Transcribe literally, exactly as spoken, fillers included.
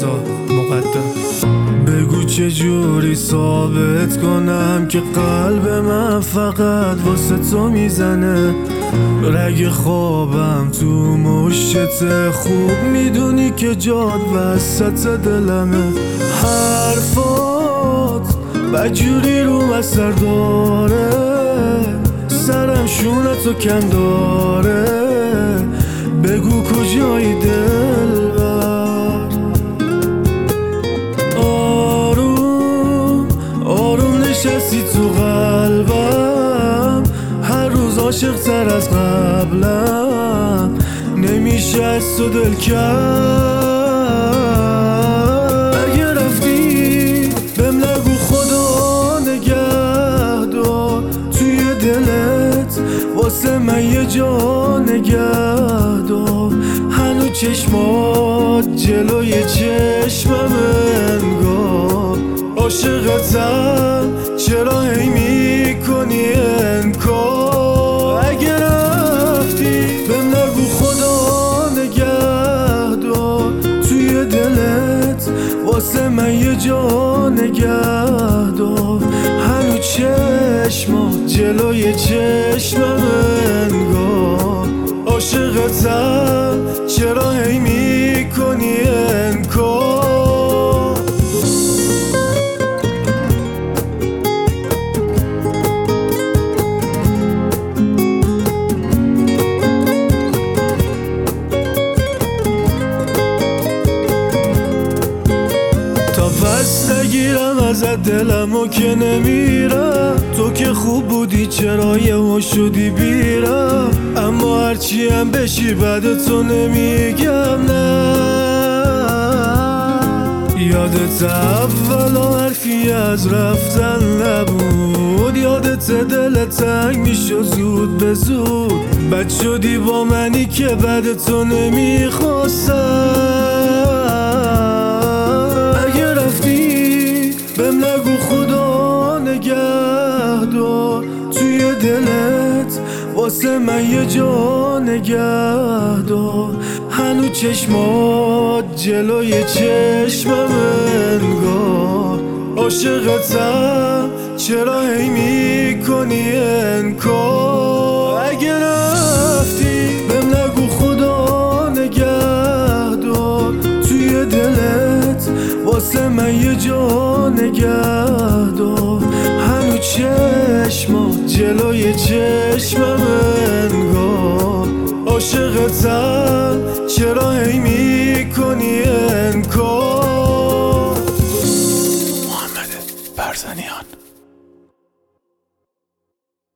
رضا مقدم. بگو چجوری ثابت کنم که قلب من فقط واسه تو میزنه. رگ خوابم تو مشتت، خوب میدونی که جاد وسط دلمه. حرفات بجوری رو اثر داره، سرم شونتو کم داره. بگو کجایی دلبر. آروم آروم نشستی تو قلبم، هر روز عاشق تر از قبلم. نمیشه از تو دل کرد. اگه رفتی بهم نگو خدا نگه دار، توی دلت واسه من یه جا نگه دار. هنو چشمات جلوی چشمم انگار. عاشقتم چرا هی میکنی انکار. اگه رفتی بهم نگو خدا نگه دار، توی دلت واسه من یه جا نگه دار. هنو چشمات جلوی چشمم انگار. عاشقتم چرا هی میکنی انکار. تا پس نگیرم ازت دلمو که نمیرم. تو که خوب بودی چرا یهو شدی بیرم. اما هرچی هم بشی بعد تو نمیگم نه. یادت اولا حرفی از رفتن نبود، یادت دل تنگ میشد زود به زود. بد شدی با منی که بعد تو نمیخواستم. اگه رفتی بهم نگو خدا نگه دار، توی دلت واسه من یه جا نگه دار. هنو چشمات جلوی چشمم انگار. عاشقتم چرا هی میکنی انکار. اگه رفتی بهم نگو خدا نگه دار، توی دلت واسه من یه جا نگه دار. هنو چشمات جلوی چشمم انگار. عاشقتم چرا هی میکنی انکار.